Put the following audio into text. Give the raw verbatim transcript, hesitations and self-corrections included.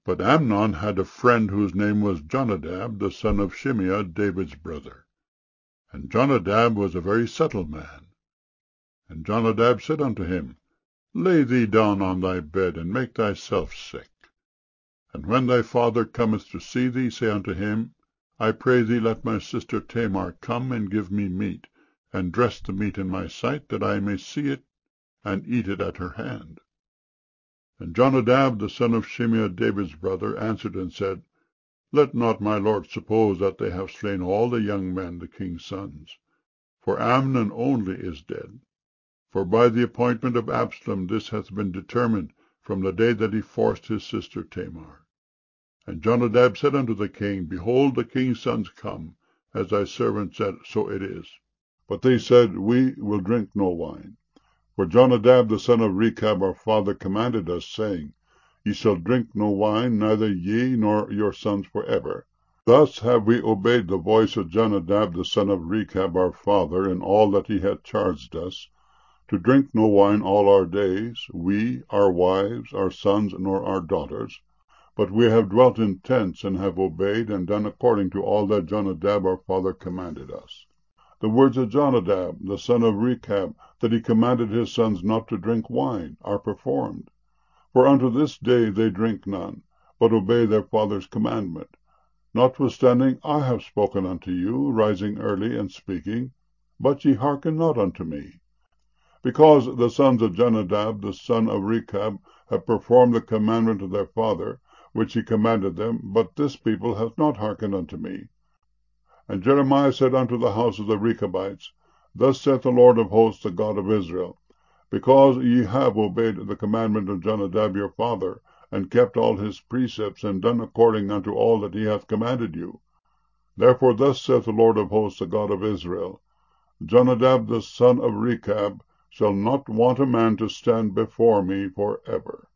But Amnon had a friend whose name was Jonadab, the son of Shimeah, David's brother. And Jonadab was a very subtle man. And Jonadab said unto him, Lay thee down on thy bed, and make thyself sick. And when thy father cometh to see thee, say unto him, I pray thee, let my sister Tamar come and give me meat, and dress the meat in my sight, that I may see it, and eat it at her hand. And Jonadab, the son of Shimeah, David's brother, answered and said, Let not my lord suppose that they have slain all the young men, the king's sons. For Amnon only is dead. For by the appointment of Absalom this hath been determined from the day that he forced his sister Tamar. And Jonadab said unto the king, Behold, the king's sons come, as thy servant said, so it is. But they said, We will drink no wine. For Jonadab the son of Rechab our father commanded us, saying, Ye shall drink no wine, neither ye nor your sons for ever. Thus have we obeyed the voice of Jonadab the son of Rechab our father, in all that he hath charged us, to drink no wine all our days, we, our wives, our sons, nor our daughters. But we have dwelt in tents, and have obeyed and done according to all that Jonadab our father commanded us. The words of Jonadab the son of Rechab, that he commanded his sons not to drink wine, are performed. For unto this day they drink none, but obey their father's commandment. Notwithstanding I have spoken unto you, rising early and speaking, but ye hearken not unto me. Because the sons of Jonadab the son of Rechab have performed the commandment of their father, which he commanded them, but this people hath not hearkened unto me. And Jeremiah said unto the house of the Rechabites, Thus saith the Lord of hosts, the God of Israel, Because ye have obeyed the commandment of Jonadab your father, and kept all his precepts, and done according unto all that he hath commanded you. Therefore thus saith the Lord of hosts, the God of Israel, Jonadab the son of Rechab shall not want a man to stand before me for ever.